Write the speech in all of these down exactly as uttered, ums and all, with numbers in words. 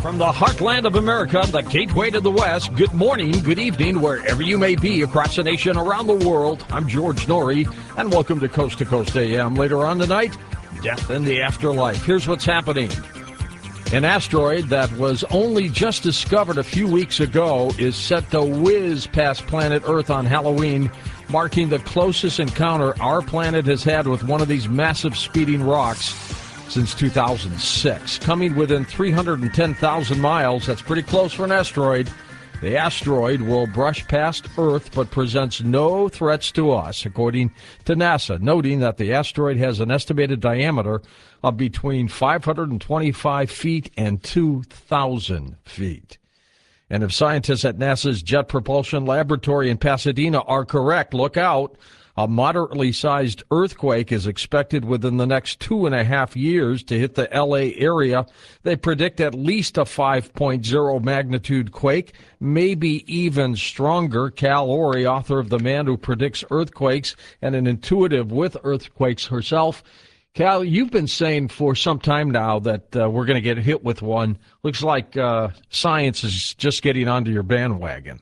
From the heartland of America, the gateway to the West, good morning, good evening, wherever you may be across the nation, around the world. I'm George Norrie, and welcome to Coast to Coast A M. Later on tonight, death in the afterlife. Here's what's happening. An asteroid that was only just discovered a few weeks ago is set to whiz past planet Earth on Halloween, marking the closest encounter our planet has had with one of these massive speeding rocks since two thousand six. Coming within three hundred ten thousand miles, that's pretty close for an asteroid. The asteroid will brush past Earth but presents no threats to us, according to NASA, noting that the asteroid has an estimated diameter of between five hundred twenty-five feet and two thousand feet. And if scientists at NASA's Jet Propulsion Laboratory in Pasadena are correct, look out. A moderately sized earthquake is expected within the next two and a half years to hit the L A area. They predict at least a five point oh magnitude quake, maybe even stronger. Cal Orey, author of The Man Who Predicts Earthquakes and an intuitive with earthquakes herself. Cal, you've been saying for some time now that uh, we're going to get hit with one. Looks like uh, science is just getting onto your bandwagon.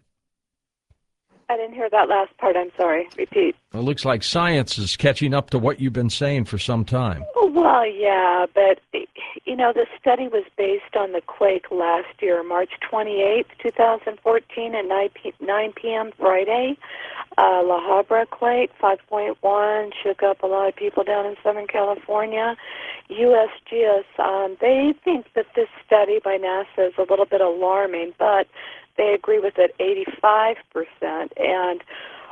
I didn't hear that last part. I'm sorry. Repeat. It looks like science is catching up to what you've been saying for some time. Well, yeah, but, you know, the study was based on the quake last year, March twenty-eighth, twenty fourteen, at nine p.m. Friday. Uh, La Habra quake, five point one, shook up a lot of people down in Southern California. U S G S, um, they think that this study by NASA is a little bit alarming, but they agree with it eighty-five percent. And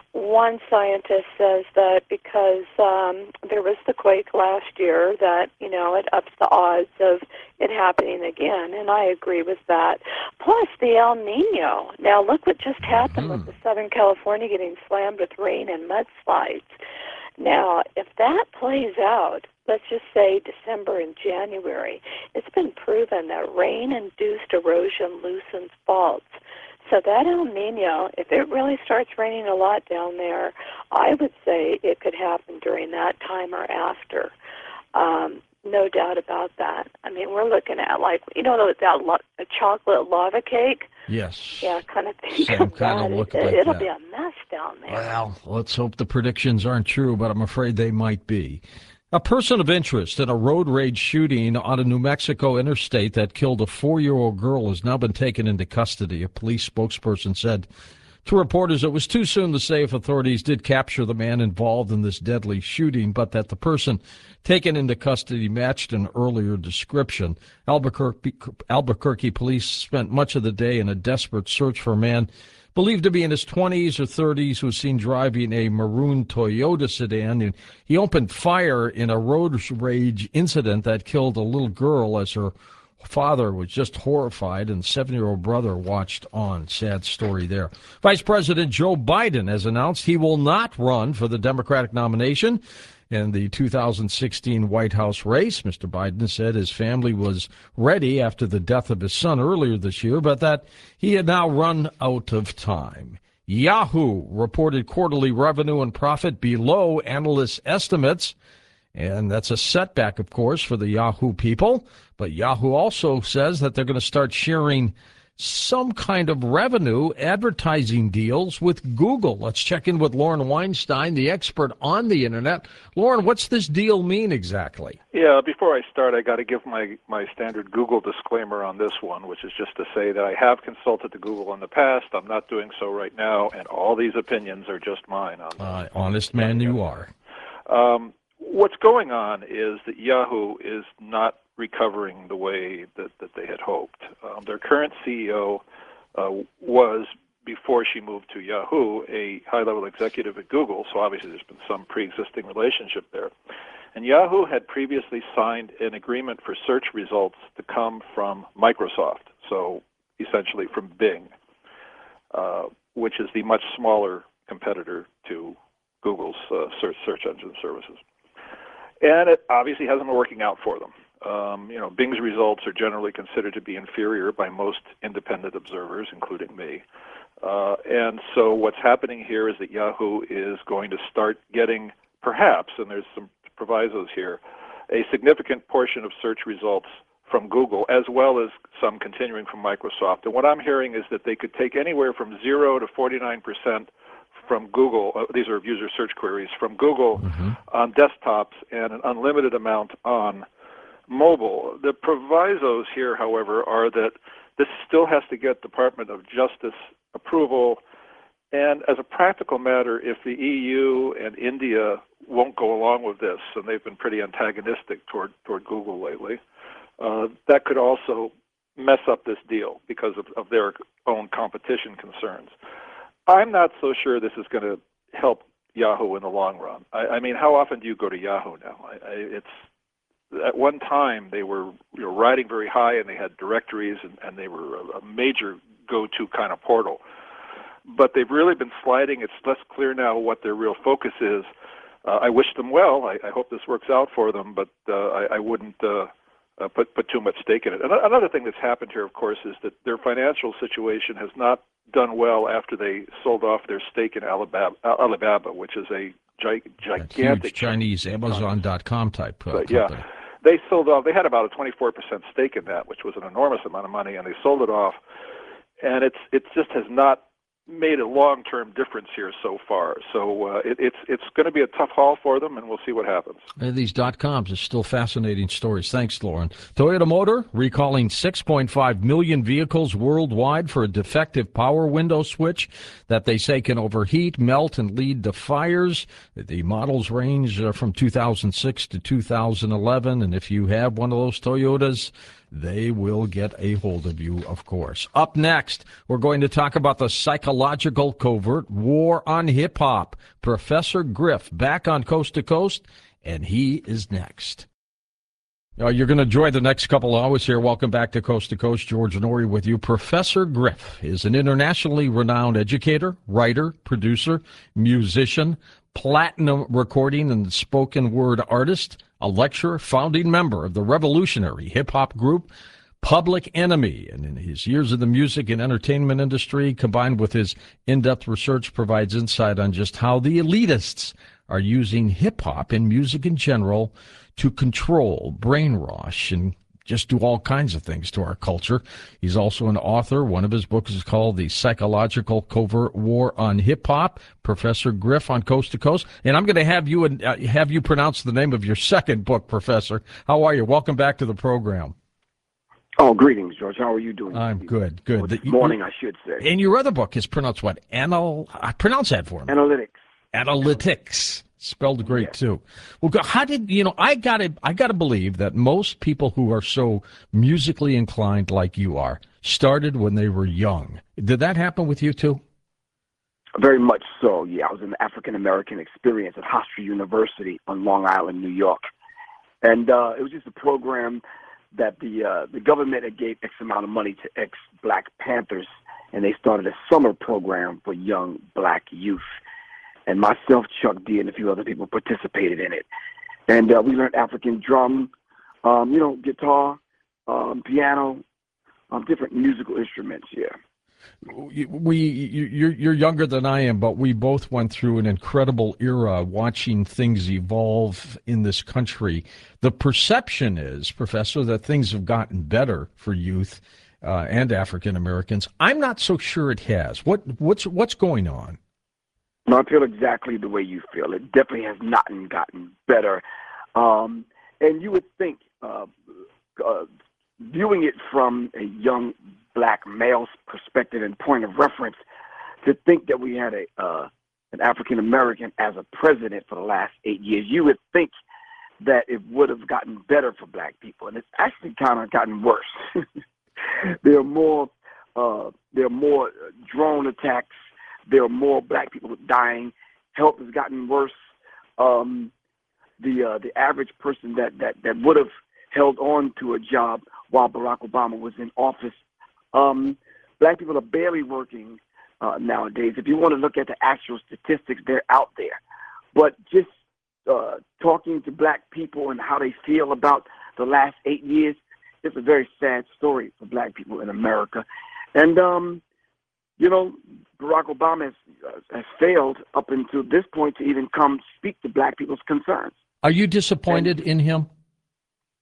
one scientist says that because um, there was the quake last year, that, you know, it ups the odds of it happening again. And I agree with that. Plus the El Nino. Now, look what just happened mm-hmm. with the Southern California getting slammed with rain and mudslides. Now, if that plays out, let's just say December and January, it's been proven that rain-induced erosion loosens faults. So that El Nino, if it really starts raining a lot down there, I would say it could happen during that time or after. Um, no doubt about that. I mean, we're looking at, like, you know, that lo- a chocolate lava cake? Yes. Yeah, kind of thing. Same kind of look it, like It'll that. be a mess down there. Well, let's hope the predictions aren't true, but I'm afraid they might be. A person of interest in a road rage shooting on a New Mexico interstate that killed a four-year-old girl has now been taken into custody. A police spokesperson said to reporters it was too soon to say if authorities did capture the man involved in this deadly shooting, but that the person taken into custody matched an earlier description. Albuquerque, Albuquerque police spent much of the day in a desperate search for a man believed to be in his twenties or thirties, who was seen driving a maroon Toyota sedan. And he opened fire in a road rage incident that killed a little girl as her father was just horrified, and seven-year-old brother watched on. Sad story there. Vice President Joe Biden has announced he will not run for the Democratic nomination in the two thousand sixteen White House race. Mister Biden said his family was ready after the death of his son earlier this year, but that he had now run out of time. Yahoo reported quarterly revenue and profit below analysts' estimates, and that's a setback, of course, for the Yahoo people. But Yahoo also says that they're going to start sharing some kind of revenue advertising deals with Google. Let's check in with Lauren Weinstein, the expert on the internet. Lauren, what's this deal mean exactly? Yeah, before I start, I got to give my, my standard Google disclaimer on this one, which is just to say that I have consulted to Google in the past. I'm not doing so right now, and all these opinions are just mine. On uh, honest man you are. Um, what's going on is that Yahoo is not recovering the way that, that they had hoped. Um, their current C E O uh, was, before she moved to Yahoo, a high-level executive at Google, so obviously there's been some pre-existing relationship there. And Yahoo had previously signed an agreement for search results to come from Microsoft, so essentially from Bing, uh, which is the much smaller competitor to Google's uh, search, search engine services. And it obviously hasn't been working out for them. Um, you know, Bing's results are generally considered to be inferior by most independent observers, including me. Uh, and so what's happening here is that Yahoo is going to start getting, perhaps, and there's some provisos here, a significant portion of search results from Google, as well as some continuing from Microsoft. And what I'm hearing is that they could take anywhere from zero to forty-nine percent from Google. Uh, these are user search queries from Google mm-hmm. on desktops and an unlimited amount on mobile. The provisos here, however, are that this still has to get Department of Justice approval. And as a practical matter, if the E U and India won't go along with this, and they've been pretty antagonistic toward toward Google lately, uh, that could also mess up this deal because of, of their own competition concerns. I'm not so sure this is going to help Yahoo in the long run. I, I mean, how often do you go to Yahoo now? I, I, it's at one time they were you know, riding very high, and they had directories, and, and they were a, a major go-to kind of portal. But they've really been sliding. It's less clear now what their real focus is. Uh, I wish them well. I, I hope this works out for them, but uh, I, I wouldn't uh, uh, put put too much stake in it. And another thing that's happened here, of course, is that their financial situation has not done well after they sold off their stake in Alibaba, Alibaba which is a gi- gigantic huge Chinese Amazon dot com type uh, but, company. Yeah, they sold off. They had about a twenty-four percent stake in that, which was an enormous amount of money, and they sold it off. And it's it just has not made a long-term difference here so far. So uh, it, it's it's going to be a tough haul for them, and we'll see what happens. And these dot-coms are still fascinating stories. Thanks, Lauren. Toyota Motor recalling six point five million vehicles worldwide for a defective power window switch that they say can overheat, melt, and lead to fires. The models range uh, from two thousand six to two thousand eleven, and if you have one of those Toyotas, they will get a hold of you, of course. Up next, we're going to talk about the psychological covert war on hip-hop. Professor Griff back on Coast to Coast, and he is next. Uh, you're going to enjoy the next couple of hours here. Welcome back to Coast to Coast. George Noory with you. Professor Griff is an internationally renowned educator, writer, producer, musician, platinum recording and spoken word artist, a lecturer, founding member of the revolutionary hip-hop group Public Enemy. And in his years in the music and entertainment industry, combined with his in-depth research, provides insight on just how the elitists are using hip-hop and music in general to control, brainwash, and just do all kinds of things to our culture. He's also an author. One of his books is called The Psychological Covert War on Hip-Hop. Professor Griff on Coast to Coast. And I'm going to have you uh, have you pronounce the name of your second book, Professor. How are you? Welcome back to the program. Oh, greetings, George. How are you doing? I'm good, good. Good the, morning, I should say. And your other book is pronounced what? Anal. Uh, pronounce that for me. Analytics. Analytics. Spelled great, yes. too. Well, how did, you know, I got to I got to believe that most people who are so musically inclined like you are started when they were young. Did that happen with you, too? Very much so, yeah. I was in the African-American experience at Hofstra University on Long Island, New York. And uh, it was just a program that the uh, the government had gave X amount of money to ex-Black Panthers, and they started a summer program for young Black youth. And myself, Chuck D, and a few other people participated in it. And uh, we learned African drum, um, you know, guitar, um, piano, um, different musical instruments, yeah. We, you're, you're younger than I am, but we both went through an incredible era watching things evolve in this country. The perception is, Professor, that things have gotten better for youth uh, and African Americans. I'm not so sure it has. What, what's, what's going on? No, I feel exactly the way you feel. It definitely has not gotten better. Um, and you would think, uh, uh, viewing it from a young Black male's perspective and point of reference, to think that we had a uh, an African American as a president for the last eight years, you would think that it would have gotten better for Black people, and it's actually kind of gotten worse. there are more uh, there are more drone attacks. There are more Black people dying. Health has gotten worse. Um, the uh, the average person that, that, that would have held on to a job while Barack Obama was in office, um, Black people are barely working uh, nowadays. If you want to look at the actual statistics, they're out there. But just uh, talking to Black people and how they feel about the last eight years, it's a very sad story for Black people in America. And, um, you know, Barack Obama has, uh, has failed up until this point to even come speak to Black people's concerns. Are you disappointed and in him?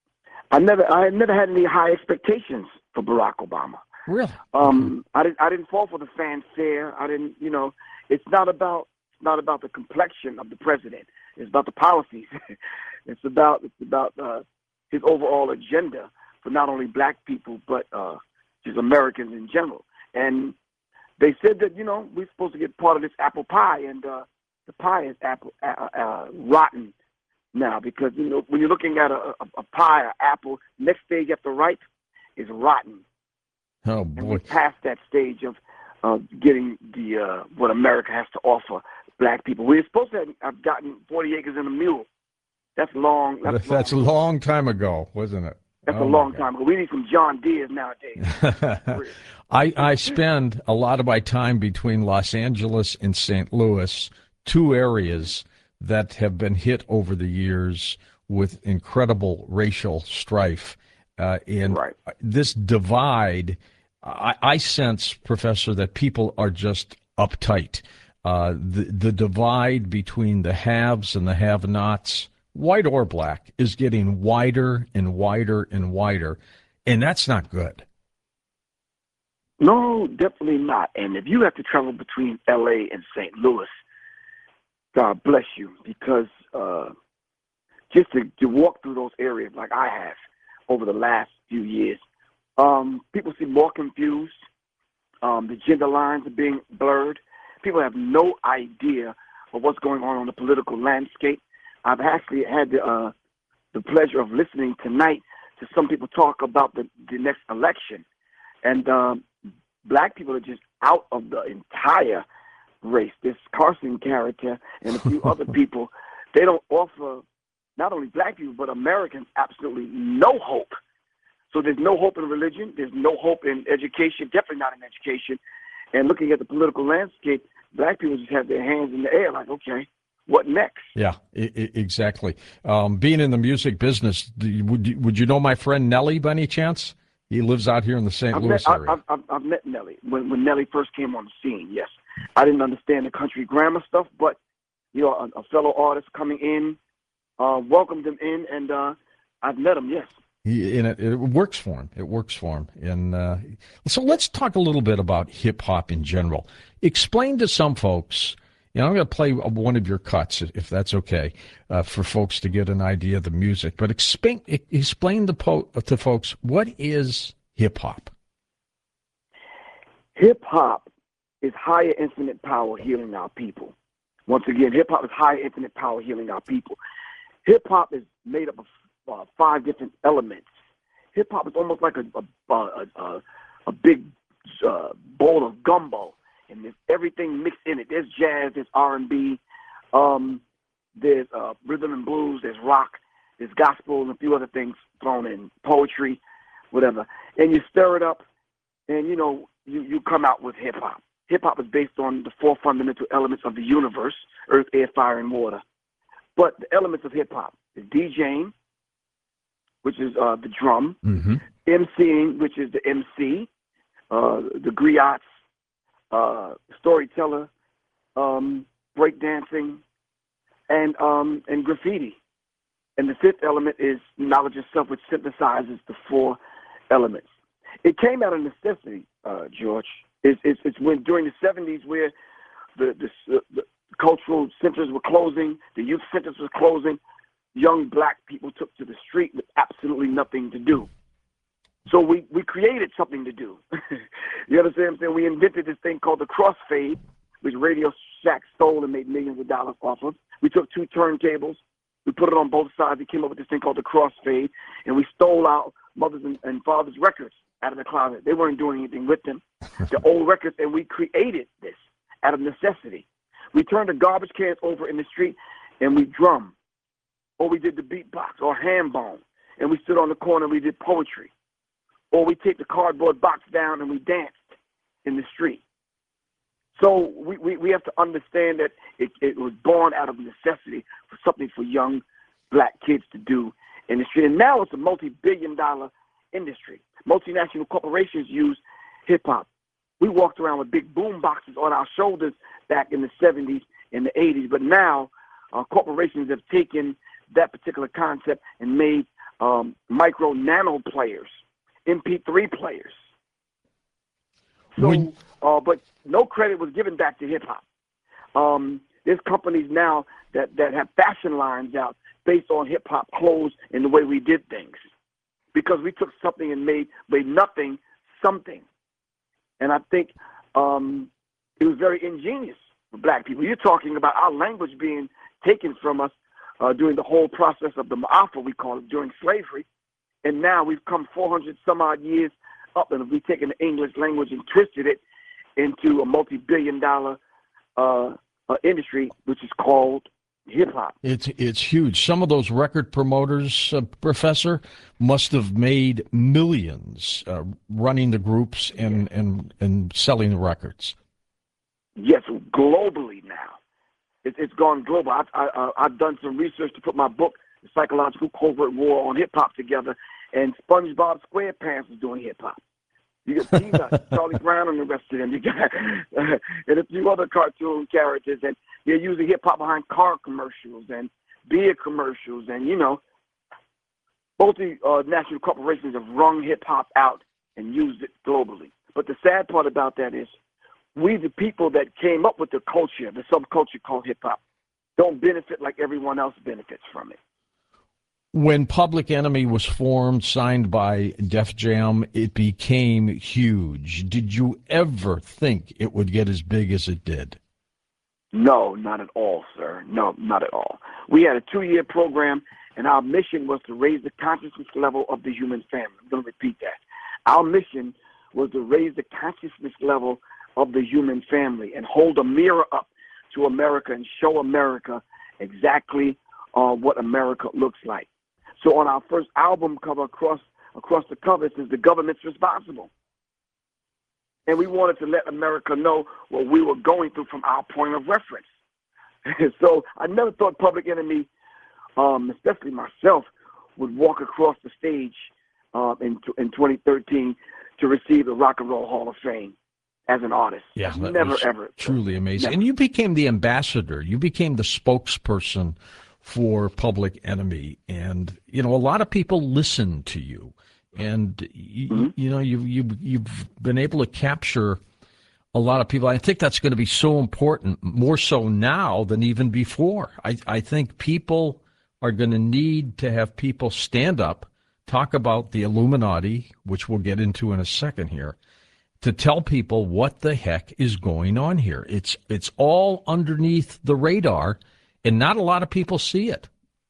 I never, I had never had any high expectations for Barack Obama. Really? Um, I didn't, I didn't fall for the fanfare. I didn't, you know, it's not about, it's not about the complexion of the president. It's about the policies. it's about, it's about uh, his overall agenda for not only black people but uh, just Americans in general. And they said that, you know, we're supposed to get part of this apple pie, and uh, the pie is apple uh, uh, rotten now, because, you know, when you're looking at a, a, a pie, an apple, next stage after ripe is rotten. Oh And boy. we're past that stage of uh, getting the uh, what America has to offer black people. We're supposed to have, have gotten forty acres and a mule. That's long. That's, That's a long. long time ago, wasn't it? That's Oh, a my long God. time ago. We need some John Deere's nowadays. I, I spend a lot of my time between Los Angeles and Saint Louis, two areas that have been hit over the years with incredible racial strife. Uh, and Right. this divide, I, I sense, Professor, that people are just uptight. Uh, the, the divide between the haves and the have-nots, white or black, is getting wider and wider and wider, and that's not good. No, definitely not. And if you have to travel between L A and Saint Louis, God bless you, because uh, just to, to walk through those areas like I have over the last few years, um, people seem more confused. Um, the gender lines are being blurred. People have no idea of what's going on on the political landscape. I've actually had the, uh, the pleasure of listening tonight to some people talk about the, the next election. And um, black people are just out of the entire race. This Carson character and a few other people, they don't offer not only black people but Americans absolutely no hope. So there's no hope in religion. There's no hope in education, definitely not in education. And looking at the political landscape, black people just have their hands in the air like, okay, what next? Yeah, I- I- exactly. Um, being in the music business, do you, would, you, would you know my friend Nelly by any chance? He lives out here in the Saint I've Louis met, area. I've, I've, I've met Nelly when, when Nelly first came on the scene, yes. I didn't understand the country grammar stuff, but, you know, a, a fellow artist coming in, uh, welcomed him in, and uh, I've met him, yes. He, and it, it works for him. It works for him. And uh, so let's talk a little bit about hip hop in general. Explain to some folks. You know, I'm going to play one of your cuts, if that's okay, uh, for folks to get an idea of the music. But explain, explain to, po- to folks, what is hip hop? Hip hop is higher infinite power healing our people. Once again, hip hop is higher infinite power healing our people. Hip hop is made up of uh, five different elements. Hip hop is almost like a a, a, a, a big uh, bowl of gumbo, and there's everything mixed in it. There's jazz, there's R and B, um, there's uh, rhythm and blues, there's rock, there's gospel, and a few other things thrown in, poetry, whatever. And you stir it up, and you know you, you come out with hip hop. Hip hop is based on the four fundamental elements of the universe: earth, air, fire, and water. But the elements of hip hop is DJing, which is uh, the drum, Mm-hmm. MCing, which is the M C, uh, the griots, uh, storyteller, um, breakdancing, and um, and graffiti. And the fifth element is knowledge itself, which synthesizes the four elements. It came out of necessity, uh, George. It's, it's, it's when during the seventies where the, the, the cultural centers were closing, the youth centers were closing, young black people took to the street with absolutely nothing to do. So we, we created something to do. You understand what I'm saying? We invented this thing called the crossfade, which Radio Shack stole and made millions of dollars off of. We took two turntables, we put it on both sides, we came up with this thing called the crossfade, and we stole our mothers and, and fathers' records out of the closet. They weren't doing anything with them. The old records, and we created this out of necessity. We turned the garbage cans over in the street, and we drummed. Or we did the beatbox or ham bone, and we stood on the corner and we did poetry. Or we take the cardboard box down and we danced in the street. So we, we, we have to understand that it, it was born out of necessity for something for young black kids to do in the street. And now it's a multi-billion dollar industry. Multinational corporations use hip-hop. We walked around with big boom boxes on our shoulders back in the seventies and the eighties, but now uh, corporations have taken that particular concept and made um, micro nano players, M P three players. So, When- uh, but no credit was given back to hip hop. Um, there's companies now that, that have fashion lines out based on hip hop clothes and the way we did things, because we took something and made made nothing something. And I think um, it was very ingenious for black people. You're talking about our language being taken from us uh, during the whole process of the Ma'afa, we call it, during slavery. And now we've come four hundred some odd years up, and we've taken the English language and twisted it into a multi-billion dollar uh, uh, industry, which is called hip-hop. It's it's huge. Some of those record promoters, uh, Professor, must have made millions uh, running the groups and, and, and selling the records. Yes, globally now. It, it's gone global. I, I, uh, I've done some research to put my book, The Psychological Covert War on Hip-Hop, together, and SpongeBob SquarePants is doing hip-hop. You got Peanuts, Charlie Brown, and the rest of them. You got uh, and a few other cartoon characters, and they're using hip hop behind car commercials and beer commercials, and you know, multinational corporations have wrung hip hop out and used it globally. But the sad part about that is, we the people that came up with the culture, the subculture called hip hop, don't benefit like everyone else benefits from it. When Public Enemy was formed, signed by Def Jam, it became huge. Did you ever think it would get as big as it did? No, not at all, sir. No, not at all. We had a two-year program, and our mission was to raise the consciousness level of the human family. I'm going to repeat that. Our mission was to raise the consciousness level of the human family and hold a mirror up to America and show America exactly uh, what America looks like. So on our first album cover, across across the cover, it says, "The government's responsible." And we wanted to let America know what we were going through from our point of reference. So I never thought Public Enemy, um, especially myself, would walk across the stage uh, in in twenty thirteen to receive the Rock and Roll Hall of Fame as an artist. Yeah, that never was ever. Truly amazing. Never. And you became the ambassador. You became the spokesperson for Public Enemy, and you know a lot of people listen to you, and you, Mm-hmm. you know you you you've been able to capture a lot of people. I think that's going to be so important, more so now than even before. I I think people are going to need to have people stand up, talk about the Illuminati, which we'll get into in a second here, to tell people what the heck is going on here. It's it's all underneath the radar, and not a lot of people see it.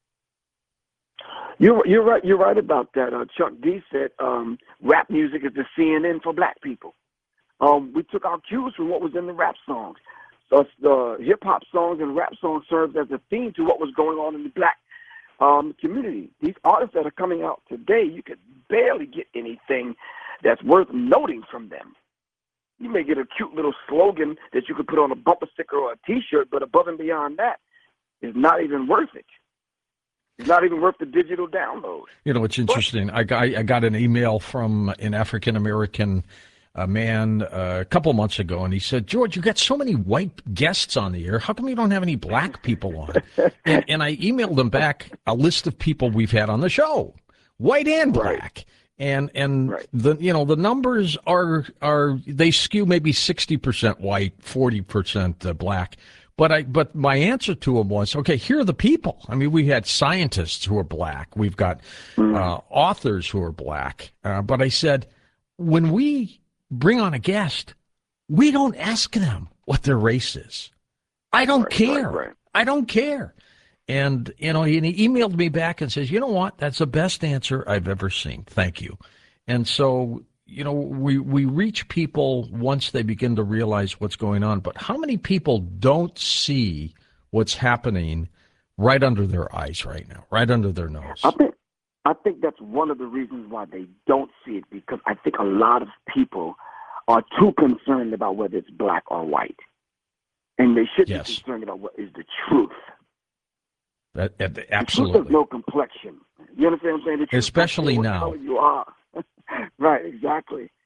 You're you're right. You're right about that. Uh, Chuck D said um, rap music is the C N N for black people. Um, we took our cues from what was in the rap songs. So the hip hop songs and rap songs served as a theme to what was going on in the black um, community. These artists that are coming out today, you could barely get anything that's worth noting from them. You may get a cute little slogan that you could put on a bumper sticker or a T-shirt, but above and beyond that, it's not even worth it. It's not even worth the digital download. You know, it's interesting. I got, I got an email from an African-American uh, man uh, a couple months ago, and he said, "George, you got so many white guests on the air. How come you don't have any black people on?" and, and I emailed him back a list of people we've had on the show, white and black. Right. And and right. the you know the numbers are are they skew maybe sixty percent white, forty percent black. But I but my answer to him was, okay, here are the people. I mean, we had scientists who are black. We've got uh, authors who are black. Uh, but I said, when we bring on a guest, we don't ask them what their race is. I don't right, care. Right, right. I don't care. And, you know, and he emailed me back and says, you know what? That's the best answer I've ever seen. Thank you. And so, you know, we, we reach people once they begin to realize what's going on. But how many people don't see what's happening right under their eyes right now, right under their nose? I think, I think that's one of the reasons why they don't see it, because I think a lot of people are too concerned about whether it's black or white. And they should Yes. be concerned about what is the truth. That, that, The truth absolutely. has no complexion. You understand what I'm saying? The truth Especially doesn't care now. what color you are. Right, exactly.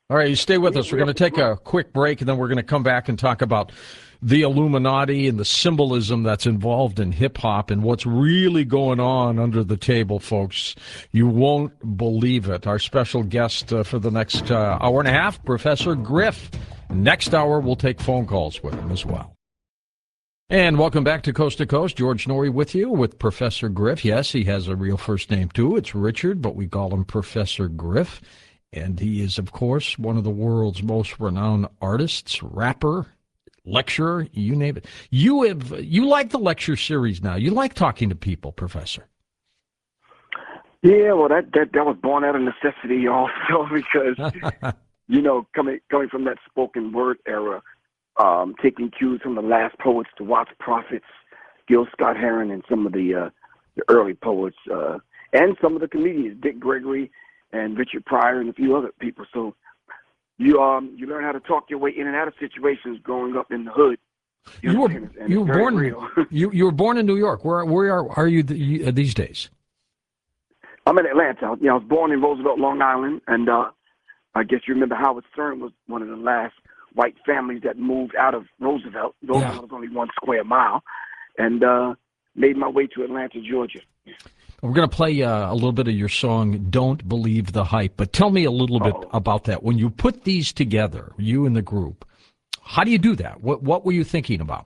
All right, you stay with us. We're going to take a quick break, and then we're going to come back and talk about the Illuminati and the symbolism that's involved in hip-hop and what's really going on under the table, folks. You won't believe it. Our special guest uh, for the next uh, hour and a half, Professor Griff. Next hour, we'll take phone calls with him as well. And welcome back to Coast to Coast. George Noory with you with Professor Griff. Yes, he has a real first name, too. It's Richard, but we call him Professor Griff. And he is, of course, one of the world's most renowned artists, rapper, lecturer, you name it. You have you like the lecture series now. You like talking to people, Professor. Yeah, well, that, that, that was born out of necessity also because, you know, coming coming from that spoken word era, um, taking cues from the last poets, the Watts Prophets, Gil Scott-Heron, and some of the, uh, the early poets, uh, and some of the comedians, Dick Gregory, and Richard Pryor and a few other people. So you um you learn how to talk your way in and out of situations growing up in the hood. You, you were and you were born you you were born in New York. Where where are are you, the, you these days? I'm in Atlanta. You know, I was born in Roosevelt, Long Island, and uh, I guess you remember Howard Stern was one of the last white families that moved out of Roosevelt. Roosevelt Yeah. was only one square mile, and uh, made my way to Atlanta, Georgia. We're going to play uh, a little bit of your song, Don't Believe the Hype. But tell me a little bit Uh-oh. about that. When you put these together, you and the group, how do you do that? What what were you thinking about?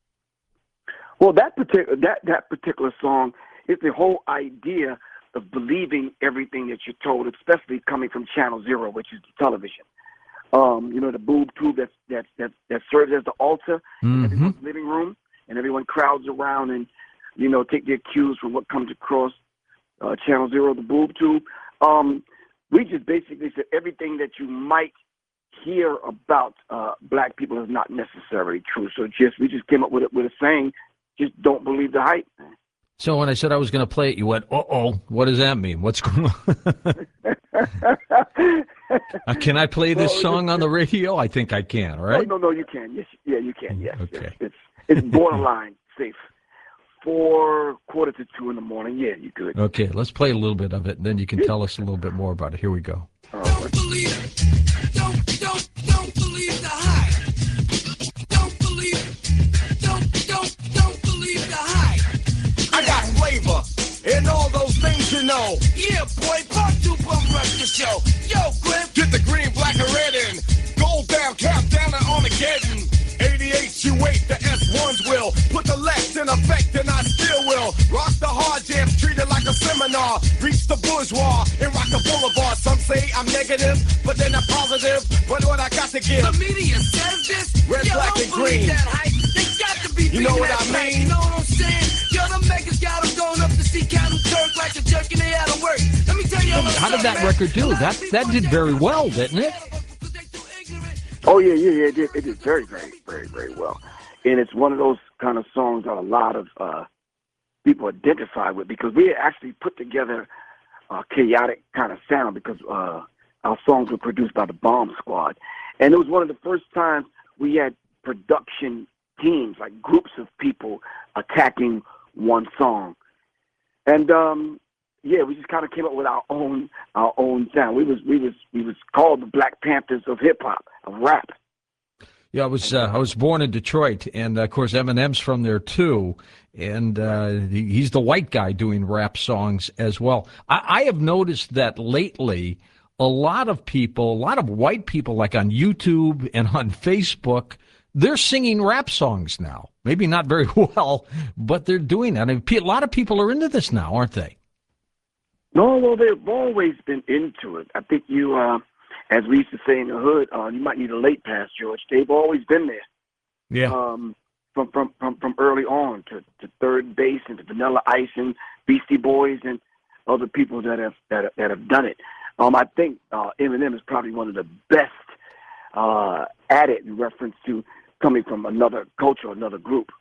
Well, that particular that, that particular song is the whole idea of believing everything that you're told, especially coming from Channel Zero, which is the television. Um, you know, the boob tube that that that that serves as the altar in Mhm. everyone's living room, and everyone crowds around and, you know, take their cues from what comes across uh, Channel Zero, the boob tube. Um, we just basically said everything that you might hear about uh, black people is not necessarily true. So just we just came up with it with a saying: just don't believe the hype. So when I said I was going to play it, you went, uh-oh, what does that mean? What's going on? Uh, can I play this Well, song on the radio? I think I can, all right? No, no, no, you can. Yes, yeah, you can. Yes, Okay. yes. It's it's borderline safe. Four quarter to two in the morning. Yeah, you good. Okay, let's play a little bit of it, and then you can tell us a little bit more about it. Here we go. All Don't right. believe, don't, don't, don't believe the hype. Don't believe, don't, don't, don't believe the hype. I got flavor and all those things you know. Yeah, boy, part two bum rush the show. Yo, Griff, Get the green, black, and red in. Gold down, cap down, and Armageddon. eighty-eight, you wait, the S ones will. Put the Lex in effect, and I still will. Rock the hard jams, treat it like a seminar. Reach the bourgeois and rock the boulevard. Some say I'm negative, but then I'm positive. But what I got to give. the media says this. Red, Yo, black, don't and believe green. that hype. They got to be You know beating what that I back, mean? You know what I'm saying? Yo, the makers got them going up to see Captain Kirk like a jerk and they out of work. Let me tell you a little How did that something, man. record do? A lot of That that people did think very I'm well, a- didn't it? because they too ignorant. Oh yeah, yeah, yeah. It did, it did very, very, very, very well. And it's one of those kind of songs that a lot of uh, people identify with because we actually put together a chaotic kind of sound because uh, our songs were produced by the Bomb Squad, and it was one of the first times we had production teams, like groups of people attacking one song. And um, yeah, we just kind of came up with our own our own sound. We was we was we was called the Black Panthers of hip hop, of rap. Yeah, I was uh, I was born in Detroit, and uh, of course Eminem's from there too, and uh, he, he's the white guy doing rap songs as well. I, I have noticed that lately, a lot of people, a lot of white people, like on YouTube and on Facebook, they're singing rap songs now. Maybe not very well, but they're doing that. I mean, a lot of people are into this now, aren't they? No, well, they've always been into it. I think you, uh, as we used to say in the hood, uh, you might need a late pass, George. They've always been there. Yeah. Um, from, from, from, from early on to, to Third Base and to Vanilla Ice and Beastie Boys and other people that have that, that have done it. Um, I think uh, Eminem is probably one of the best uh, at it in reference to coming from another culture, another group.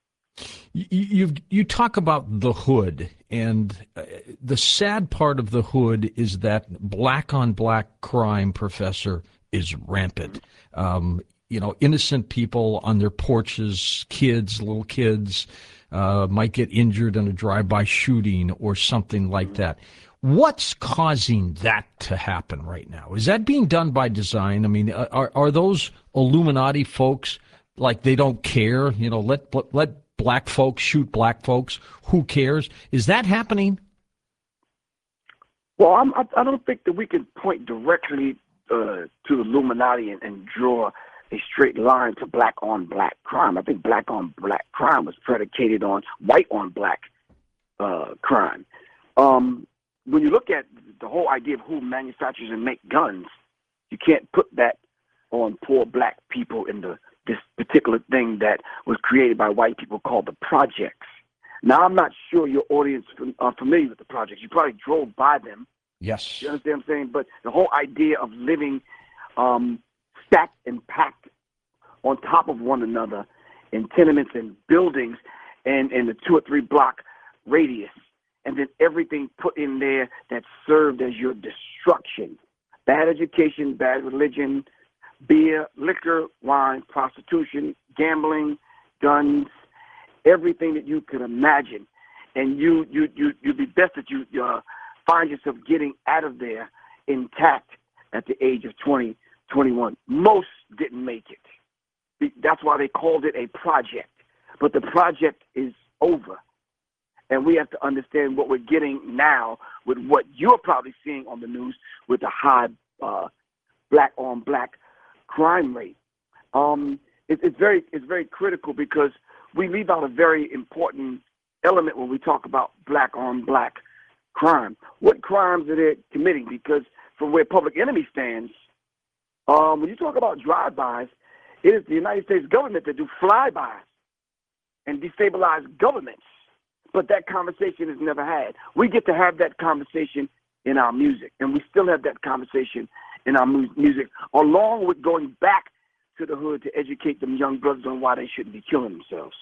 You you you talk about the hood, and uh, the sad part of the hood is that black on black crime, Professor, is rampant. Um, you know, innocent people on their porches, kids, little kids, uh, might get injured in a drive-by shooting or something like that. What's causing that to happen right now? Is that being done by design? I mean, are are those Illuminati folks like they don't care? You know, let let black folks shoot black folks. Who cares? Is that happening? Well, I'm, I, I don't think that we can point directly uh, to the Illuminati and, and draw a straight line to black on black crime. I think black on black crime was predicated on white on black uh, crime. Um, when you look at the whole idea of who manufactures and make guns, you can't put that on poor black people in the this particular thing that was created by white people called the projects. Now, I'm not sure your audience are familiar with the projects. You probably drove by them. Yes. You understand what I'm saying? But the whole idea of living um, stacked and packed on top of one another in tenements and buildings and in the two or three block radius, and then everything put in there that served as your destruction. Bad education, bad religion, beer, liquor, wine, prostitution, gambling, guns, everything that you could imagine. And you, you, you, you'd be best that you uh, find yourself getting out of there intact at the age of twenty, twenty-one. Most didn't make it. That's why they called it a project. But the project is over. And we have to understand what we're getting now with what you're probably seeing on the news with the high uh, black-on-black crime rate. Um, it, it's very it's very critical because we leave out a very important element when we talk about black-on-black crime. What crimes are they committing? Because from where Public Enemy stands, um, when you talk about drive-bys, it is the United States government that do flybys and destabilize governments. But that conversation is never had. We get to have that conversation in our music, and we still have that conversation in our mu- music, along with going back to the hood to educate them young brothers on why they shouldn't be killing themselves.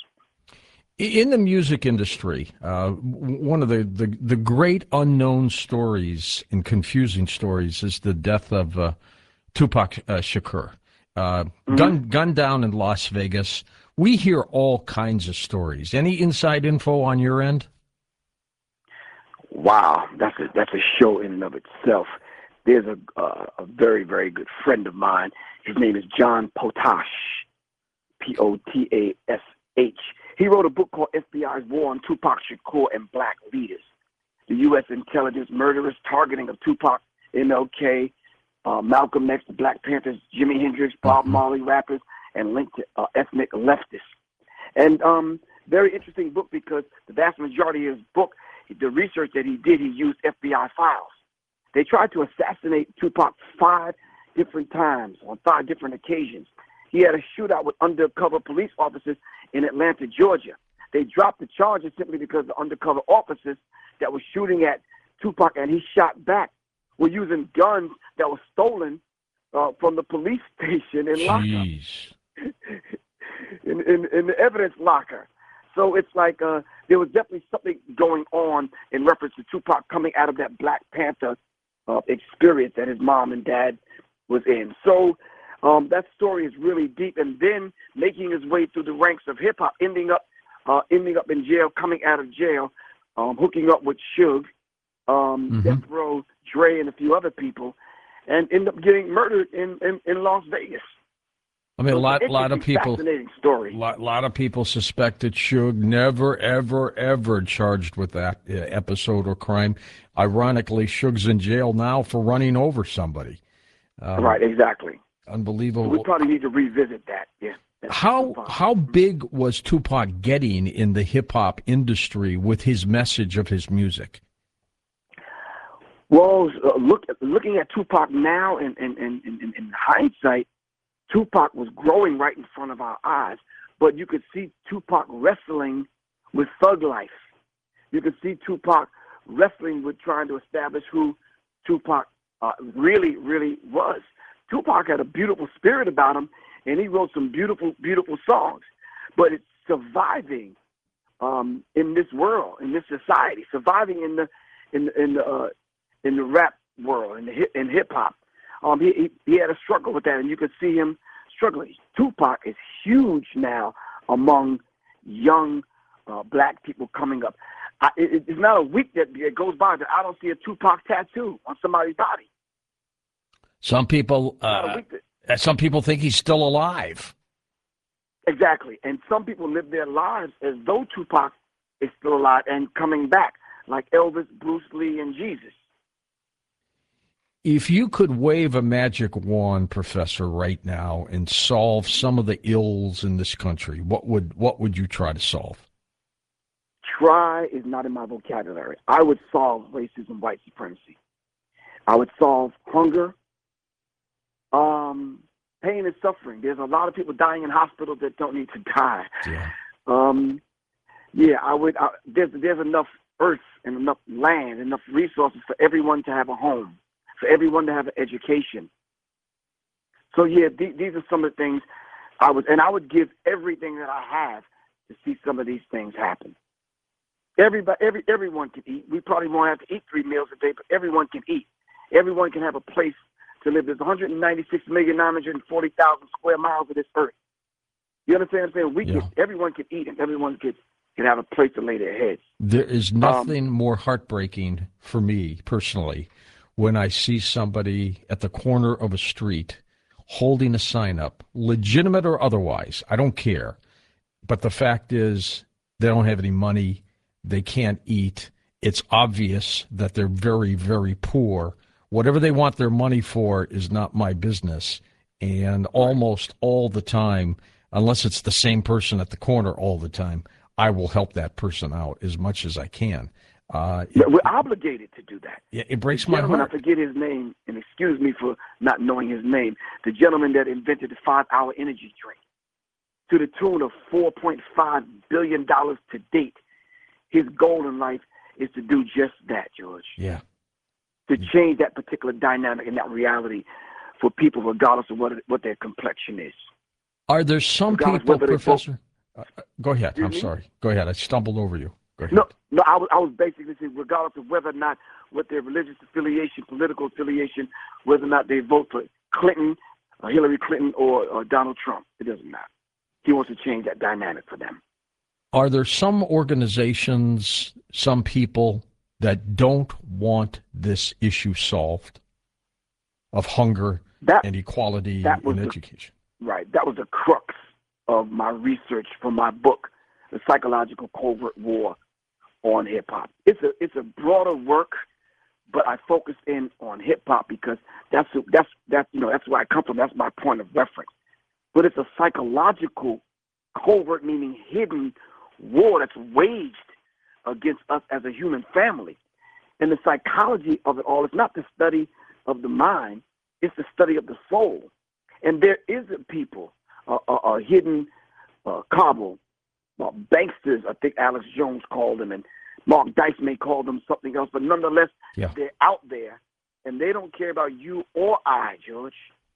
In the music industry, uh, one of the, the, the great unknown stories and confusing stories is the death of uh, Tupac uh, Shakur. Uh, mm-hmm. gun, gunned down in Las Vegas. We hear all kinds of stories. Any inside info on your end? Wow, that's a that's a show in and of itself. There's a uh, a very very good friend of mine. His name is John Potash, P O T A S H. He wrote a book called F B I's War on Tupac Shakur and Black Leaders: The U S Intelligence Murderous Targeting of Tupac, M L K, uh, Malcolm X, the Black Panthers, Jimi Hendrix, Bob Marley rappers, and linked to uh, ethnic leftists. And um, very interesting book because the vast majority of his book, the research that he did, he used F B I files. They tried to assassinate Tupac five different times on five different occasions. He had a shootout with undercover police officers in Atlanta, Georgia. They dropped the charges simply because the undercover officers that were shooting at Tupac and he shot back were using guns that were stolen uh, from the police station in lockup. in, in, in the evidence locker. So it's like uh, there was definitely something going on in reference to Tupac coming out of that Black Panther uh, experience that his mom and dad was in. So um, that story is really deep. And then making his way through the ranks of hip hop, ending up uh, ending up in jail, coming out of jail, um, hooking up with Suge, um, mm-hmm. Death Row, Dre, and a few other people, and end up getting murdered in, in, in Las Vegas. I mean, so a lot, lot of people, fascinating story. lot, lot of people suspect that Suge never, ever, ever charged with that uh, episode or crime. Ironically, Suge's in jail now for running over somebody. Um, right, exactly. Unbelievable. We probably need to revisit that. Yeah. How how big was Tupac getting in the hip hop industry with his message of his music? Well, uh, look, looking at Tupac now, in in, in, in in hindsight, Tupac was growing right in front of our eyes. But you could see Tupac wrestling with thug life. You could see Tupac wrestling with trying to establish who Tupac uh, really, really was. Tupac had a beautiful spirit about him, and he wrote some beautiful, beautiful songs. But it's surviving um, in this world, in this society, surviving in the in in the uh, in the rap world, in the hip, in hip hop. Um, he, he he had a struggle with that, and you could see him struggling. Tupac is huge now among young uh, black people coming up. I, it, it's not a week that it goes by that I don't see a Tupac tattoo on somebody's body. Some people, Not a uh, week that, some people think he's still alive. exactly. And some people live their lives as though Tupac is still alive and coming back, like Elvis, Bruce Lee, and Jesus. If you could wave a magic wand, Professor, right now and solve some of the ills in this country, what would what would you try to solve? Try is not in my vocabulary. I would solve racism, white supremacy. I would solve hunger, um, pain and suffering. There's a lot of people dying in hospitals that don't need to die. Yeah. Um, yeah, I would. I, there's there's enough earth and enough land, enough resources for everyone to have a home, for everyone to have an education. So yeah, th- these are some of the things I would, and I would give everything that I have to see some of these things happen. Everybody, every everyone can eat. We probably won't have to eat three meals a day, but everyone can eat. Everyone can have a place to live. There's one hundred ninety-six million nine hundred forty thousand square miles of this earth. You understand what I'm saying? We Yeah. can, everyone can eat, and everyone can can have a place to lay their heads. There is Um, nothing more heartbreaking for me personally when I see somebody at the corner of a street holding a sign up, legitimate or otherwise. I don't care. But the fact is, they don't have any money. They can't eat. It's obvious that they're very, very poor. Whatever they want their money for is not my business. And almost all the time, unless it's the same person at the corner all the time, I will help that person out as much as I can. Uh, Yeah, it, we're obligated to do that. it, it breaks The my gentleman, heart. I forget his name, and excuse me for not knowing his name. The gentleman that invented the five-hour energy drink, to the tune of four point five billion dollars to date. His goal in life is to do just that, George. Yeah. To change that particular dynamic and that reality for people, regardless of what what their complexion is. Are there some Regardless people, whether they vote- Professor? Uh, uh, go ahead. I'm Excuse me? sorry. Go ahead. I stumbled over you. Go ahead. No, no, I was I was basically saying, regardless of whether or not what their religious affiliation, political affiliation, whether or not they vote for Clinton, or Hillary Clinton, or, or Donald Trump, it doesn't matter. He wants to change that dynamic for them. Are there some organizations, some people that don't want this issue solved of hunger That and equality that was in the- education? right, that was the crux of my research for my book, The Psychological Covert War on Hip Hop. It's a it's a broader work, but I focused in on hip hop because that's that's that's you know that's where I come from. That's my point of reference. But it's a psychological covert, meaning hidden war that's waged against us as a human family. And the psychology of it all is not the study of the mind, it's the study of the soul. And there is a people, a uh, uh, uh, hidden uh, cabal, uh, banksters, I think Alex Jones called them, and Mark Dice may call them something else, but nonetheless, Yeah. they're out there, and they don't care about you or I, George.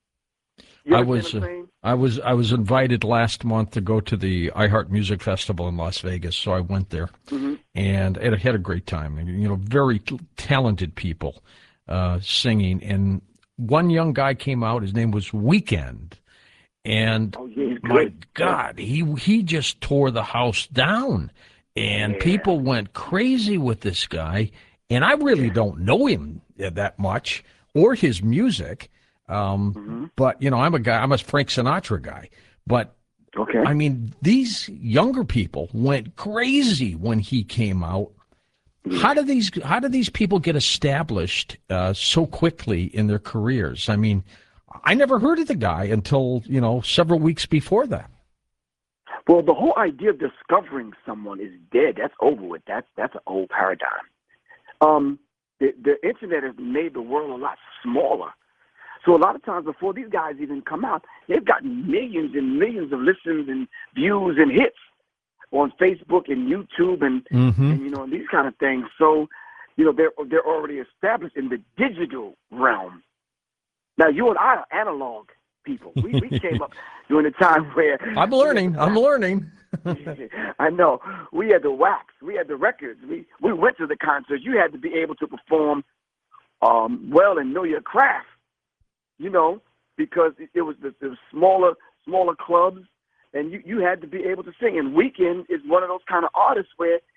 You I understand was what I'm uh, saying? I was I was invited last month to go to the iHeart Music Festival in Las Vegas, so I went there Mhm. and it had a great time. And, you know, very t- talented people uh, singing, and one young guy came out. His name was Weekend, and Oh, yeah, he's my good. God, he he just tore the house down, and Yeah. people went crazy with this guy. And I really don't know him that much or his music. Um, Mhm. But, you know, I'm a guy, I'm a Frank Sinatra guy. But, Okay. I mean, these younger people went crazy when he came out. How do these how do these people get established uh, so quickly in their careers? I mean, I never heard of the guy until, you know, several weeks before that. Well, the whole idea of discovering someone is dead. That's over with. That's that's an old paradigm. Um, the, the internet has made the world a lot smaller. So a lot of times before these guys even come out, they've gotten millions and millions of listens and views and hits on Facebook and YouTube and, Mm-hmm. and you know, and these kind of things. So, you know, they're they're already established in the digital realm. Now, you and I are analog people. We, we came up during a time where I'm learning. I'm learning. I know. We had the wax. We had the records. We we went to the concerts. You had to be able to perform um, well and know your craft, you know, because it, it was the, the smaller smaller clubs, and you, you had to be able to sing. And Weekend is one of those kind of artists where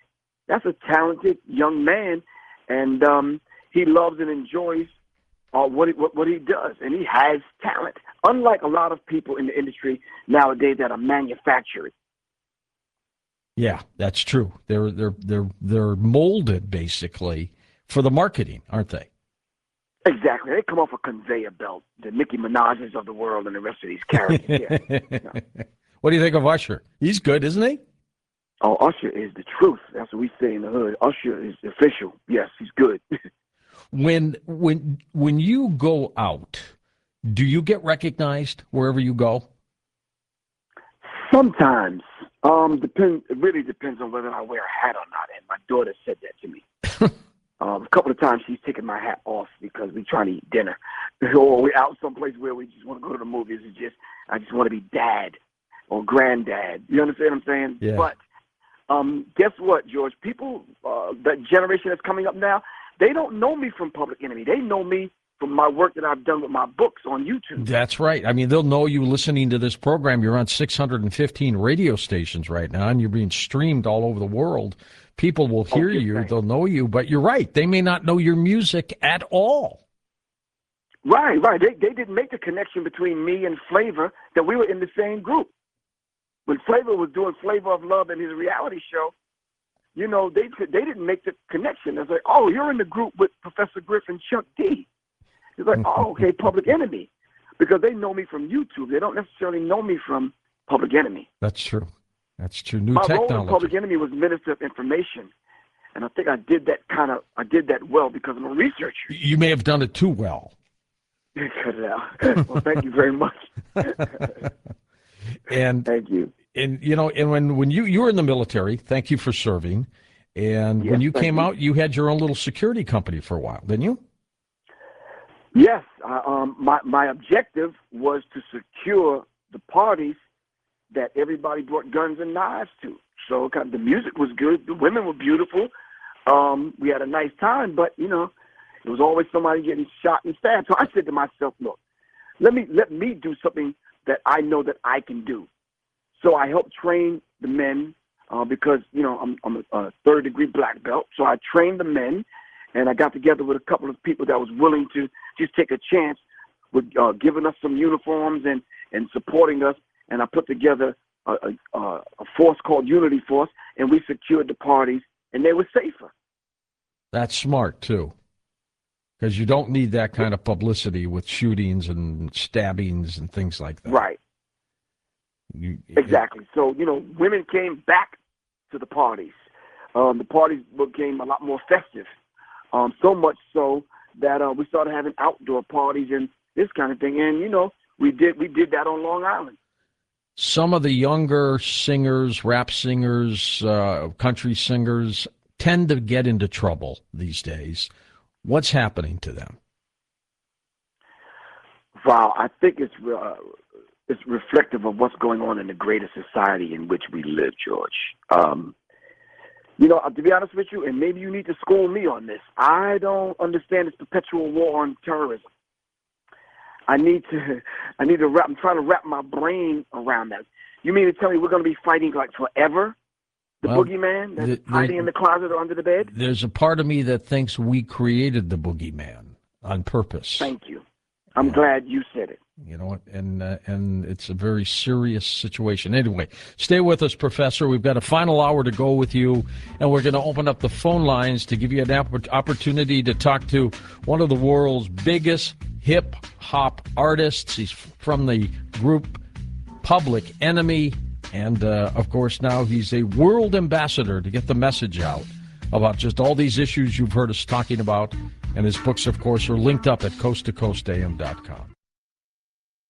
that's a talented young man, and um, he loves and enjoys uh, what, he, what what he does, and he has talent. Unlike a lot of people in the industry nowadays that are manufactured. Yeah, that's true. They're they're they're they're molded basically for the marketing, aren't they? Exactly. They come off a conveyor belt, the Nicki Minaj's of the world and the rest of these characters. Yeah. Yeah. What do you think of Usher? He's good, isn't he? Oh, Usher is the truth. That's what we say in the hood. Usher is official. Yes, he's good. When when when you go out, do you get recognized wherever you go? Sometimes. Um, depend. It really depends on whether I wear a hat or not. And my daughter said that to me. um, a couple of times she's taken my hat off because we trying to eat dinner, or we're out someplace where we just want to go to the movies. It's just I just want to be dad or granddad. You understand what I'm saying? Yeah. But um, guess what, George? People, uh, that generation that's coming up now, they don't know me from Public Enemy. They know me from my work that I've done with my books on YouTube. That's right. I mean, they'll know you listening to this program. You're on six hundred fifteen radio stations right now, and you're being streamed all over the world. People will hear Okay, you. thanks. They'll know you. But you're right. They may not know your music at all. Right, right. They they didn't make the connection between me and Flavor that we were in the same group. When Flavor was doing Flavor of Love and his reality show, you know, they they didn't make the connection. It's like, oh, you're in the group with Professor Griffin, Chuck D. It's like, oh, okay, Public Enemy, because they know me from YouTube. They don't necessarily know me from Public Enemy. That's true. That's true. New My role in technology. Public Enemy was Minister of Information, and I think I did that kind of I did that well because I'm a researcher. You may have done it too well. Cut it out. Well, thank you very much. And Thank you. and you know, and when when you you were in the military, thank you for serving. And when Yes, you thank came you. out, you had your own little security company for a while, didn't you? Yes, uh, um, my my objective was to secure the parties that everybody brought guns and knives to. So kind of, the music was good, the women were beautiful, um, we had a nice time, but you know, there was always somebody getting shot and stabbed. So I said to myself, look, let me let me do something that I know that I can do. So I helped train the men uh, because you know I'm, I'm a, a third degree black belt. So I trained the men. And I got together with a couple of people that was willing to just take a chance with uh, giving us some uniforms and, and supporting us. And I put together a, a, a force called Unity Force, and we secured the parties, and they were safer. That's smart, too, because you don't need that kind of publicity with shootings and stabbings and things like that. Right. You, Exactly. So, you know, women came back to the parties. Um, the parties became a lot more festive. Um, so much so that uh, we started having outdoor parties and this kind of thing. And, you know, we did we did that on Long Island. Some of the younger singers, rap singers, uh, country singers tend to get into trouble these days. What's happening to them? Wow, I think it's uh, it's reflective of what's going on in the greater society in which we live, George. Um, You know, to be honest with you, and maybe you need to school me on this, I don't understand this perpetual war on terrorism. I need to, I need to wrap, I'm trying to wrap my brain around that. You mean to tell me we're going to be fighting like forever? The Well, boogeyman that's the- the- hiding in the closet or under the bed? There's a part of me that thinks we created the boogeyman on purpose. Thank you. I'm Yeah. glad you said it. You know, and uh, and it's a very serious situation. Anyway, stay with us, Professor. We've got a final hour to go with you, and we're going to open up the phone lines to give you an opp- opportunity to talk to one of the world's biggest hip hop artists. He's from the group Public Enemy, and uh, of course now he's a world ambassador to get the message out about just all these issues you've heard us talking about. And his books, of course, are linked up at coast to coast a m dot com.